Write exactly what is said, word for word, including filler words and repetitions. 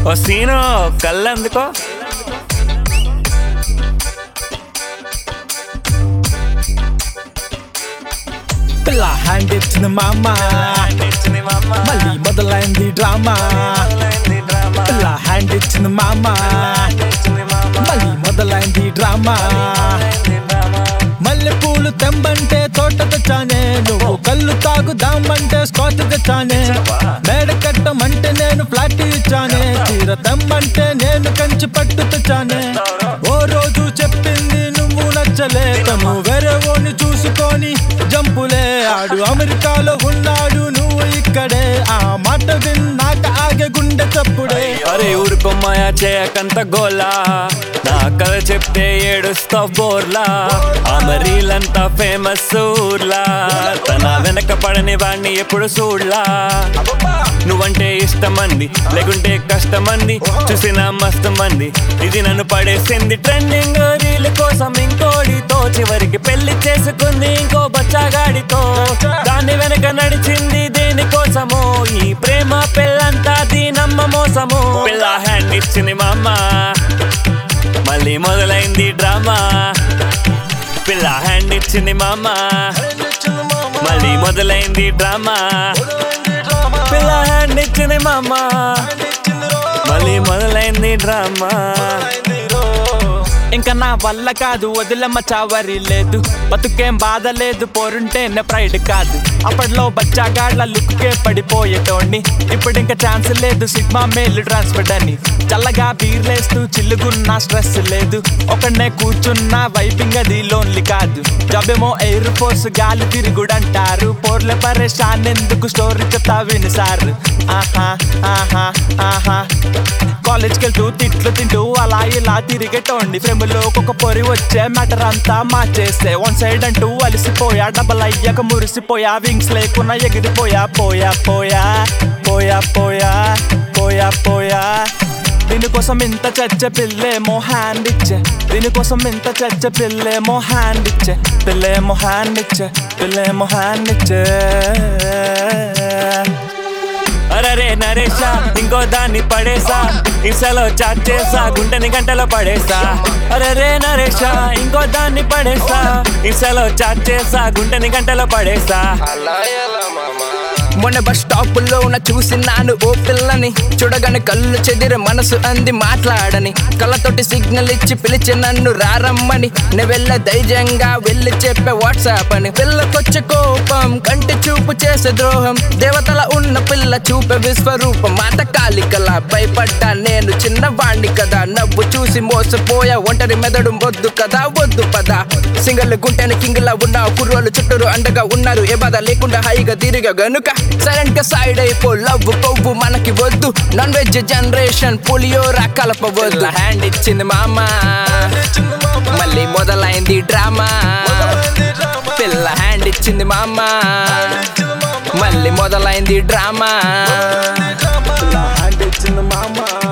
ఓ scene కళ్ళెందుకో పిల్ల hand ఇచ్చింది మామ మళ్ళీ మొదలైంది డ్రామా పిల్ల హ్యాండ్ ఇచ్చింది మామ మళ్ళీ మొదలైంది డ్రామా మల్లె పూలు తెంబంటే తోట తెచ్చానే నువ్వు కళ్ళు తాగుదామంటే స్కాచ్ తెచ్చానే మేడ కట్టమంటే నేను ఫ్లాట్ ఇచ్చానే చీర తెమ్మంటే నేను కంచి పట్టు తెచ్చానే ఓ రోజు చెప్పింది నువ్వు నచ్చలే తను వేరే ఓని చూసుకొని జంపులే ఆడు అమెరికాలో ఉన్నాడు నువ్వు ఇక్కడే ఆ మాట విన్నాక ఆగే గుండె చప్పుడే అరే ఊరుకోమాయా చేయకంత గోలా నా కథ చెప్తే ఏడుస్తావు బోర్లా అమరీలంతా ఫేమస్ ఊర్లా తన వెనక పడని వాణ్ణి ఎప్పుడు చూడ్లా నువ్వంటే ఇష్టమంది లేకుంటే కష్టమంది చూసిన మస్తు మంది ఇది నన్ను పడేసింది ట్రెండింగ్ రీల్ కోసం ఇంకోడితో చివరికి పెళ్లి చేసుకుంది ఇంకో బచ్చాగాడితో దాని వెనక నడిచింది దేనికోసమో ఈ ప్రేమ పెళ్ళంతా దీనమ్మ మోసము పిల్ల హ్యాండ్ ఇచ్చింది మా అమ్మ మళ్ళీ మొదలైంది డ్రామా పిల్ల హ్యాండ్ ఇచ్చింది మా అమ్మ మళ్ళీ మొదలైంది డ్రామా పిల్ల హ్యాండ్ ఇచ్చింది మా అమ్మ మళ్ళీ మొదలైంది డ్రామా ఇంకా నా వల్ల కాదు వదిలమ్మ చావరి లేదు బతుకేం బాధ లేదు పోరుంటేనే ప్రైడ్ కాదు అప్పట్లో బచ్చాగాళ్ళ లుక్కే పడిపోయేటోండి ఇప్పుడు ఇంకా ఛాన్స్ లేదు సిగ్మా మేల్ ట్రాన్స్ఫర్ అని చల్లగా బీర్లేస్తూ చిల్లుగున్నా స్ట్రెస్ లేదు ఒకనే కూర్చున్నా వైపింగ్ అది లోన్లీ కాదు జాబేమో ఎయిర్ ఫోర్స్ గాలి తిరుగుడంటారు పోర్లే పరేషాన్ ఎందుకు స్టోరీ చెప్తా విని సార్ ఆహా ఆహా ఆహా కాలేజ్కి వెళ్తూ తిట్లు తింటూ అలా ఇలా తిరిగేటోండి ఫ్రెమ్లో ఒక పొరి వచ్చే మ్యాటర్ అంతా మార్చేస్తే వన్ సైడ్ అంటూ అలిసిపోయా డబల్ అయ్యాక మురిసిపోయా వింగ్స్ లేకున్నా ఎగిరిపోయా పోయా పోయా పోయా పోయా పోయా పోయా దీనికోసం ఇంత చచ్చ పిల్లేమో హ్యాండ్ ఇచ్చే దీనికోసం ఇంత చచ్చ పిల్లేమో హ్యాండ్ ఇచ్చే పిల్లేమో హ్యాండ్ ఇచ్చే పిల్లేమో హ్యాండ్ ఇచ్చే అరే నరేషా ఇంకో దాన్ని పడేసా ఇన్స్టాలో చాట్ చేసా గుంటని గంటలో పడేసా అరే నరేషా ఇంకో దాన్ని పడేసా ఇన్స్టాలో చాట్ చేసా గుంటని గంటలో పడేసా మొన్న బస్ స్టాప్ లో ఉన్న చూసినాను ఓ పిల్లని చూడగానే కళ్ళు చెదిరి మనసు అంది మాట్లాడని కళ్ళతోటి సిగ్నల్ ఇచ్చి పిలిచి నన్ను రారమ్మని నే వెళ్ళ ధైర్యంగా వెళ్ళి చెప్పే వాట్సాప్ అని పిల్లకొచ్చే కోపం కంటి చూపు చేసే ద్రోహం దేవతల ఉన్న పిల్ల చూపే విశ్వరూపం మాత కాలికలా భయపడ్డా నేను చిన్నవాణ్ణి కదా నవ్వు చూసి మోసపోయా ఒంటరి మెదడు వద్దు కదా వద్దు పదా సింగల్ గుంటెని కింగ్లా ఉన్న కుర్రోలు చుట్టూరు అండగా ఉన్నారు ఏ బాధ లేకుండా హైగా తిరిగా గనుక సైలెంట్ గా సైడ్ అయిపో లవ్ కొవ్వు మనకి వద్దు నాన్ వెజ్ జనరేషన్ పులియోరా కలపవద్దు హ్యాండ్ ఇచ్చింది మామ మళ్ళీ మొదలైంది డ్రామా పిల్ల హ్యాండ్ ఇచ్చింది మామ మళ్ళీ మొదలైంది డ్రామా హ్యాండ్ ఇచ్చింది మామ